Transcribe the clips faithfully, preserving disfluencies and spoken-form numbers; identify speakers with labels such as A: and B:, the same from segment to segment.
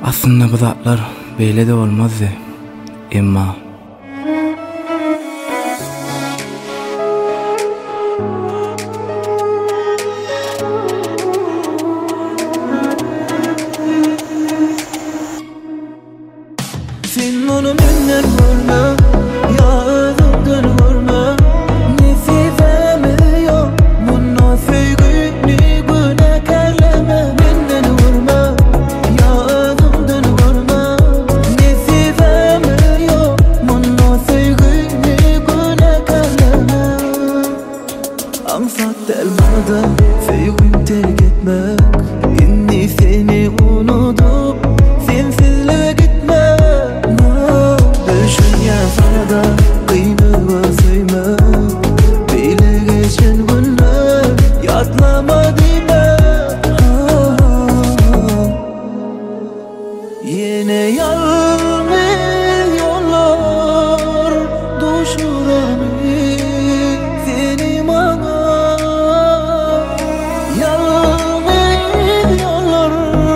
A: Aslında bu zatlar beýle de bolmazdy. Emma
B: sen munu menden görme, ýadymdan görme. Nesibem ýok, muny söýgüni güne kerleme. Menden görme, ýadymdan görme. Nesibem ýok, muny söýgüni güne kerleme. Aňsat elmada söýgüm terk etmek. Inni seni unutup sensizlige gitme. Sana kıymetime söyle, bile geçen günler yatlama dime. Yine yalnız yollar düşürür seni bana. Yalnız yollar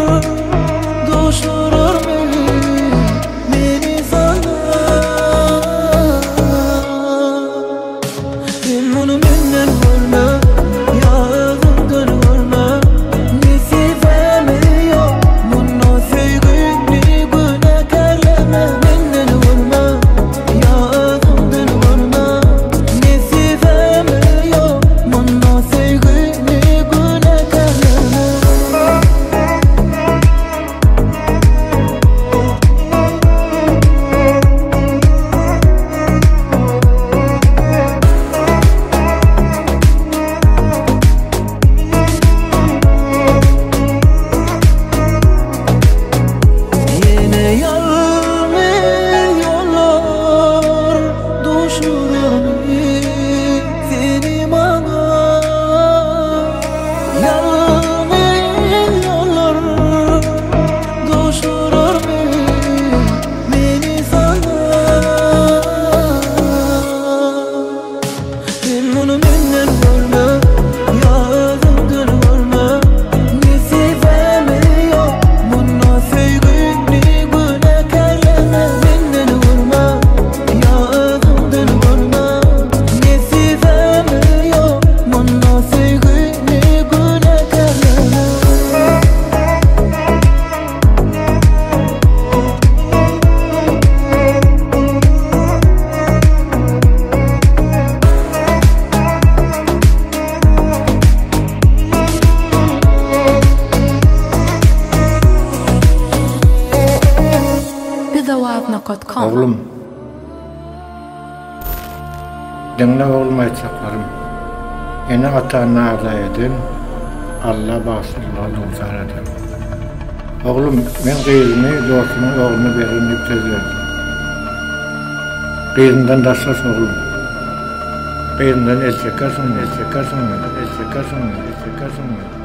B: düşürür beni sana.
C: Oğlum, dinle oğlum aytsaklarım. Ene ata naza edin, Allah bağışırlar olsar edin. Oğlum, men kıyızını, dostumun oğlunu verin söz verdim. Kıyızından daşlas oğlum. Kıyızından el çekersin, el çekersin, el çekersin, el çekersin.